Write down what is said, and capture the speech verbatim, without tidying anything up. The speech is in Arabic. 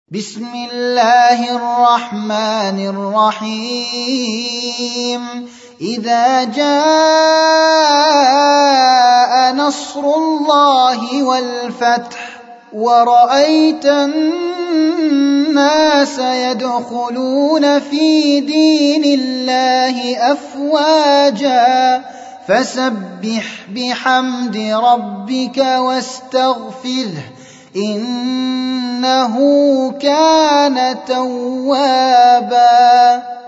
بسم الله الرحمن الرحيم إذا جاء نصر الله والفتح ورأيت الناس يدخلون في دين الله أفواجا فسبح بحمد ربك واستغفره إنه كان توابا.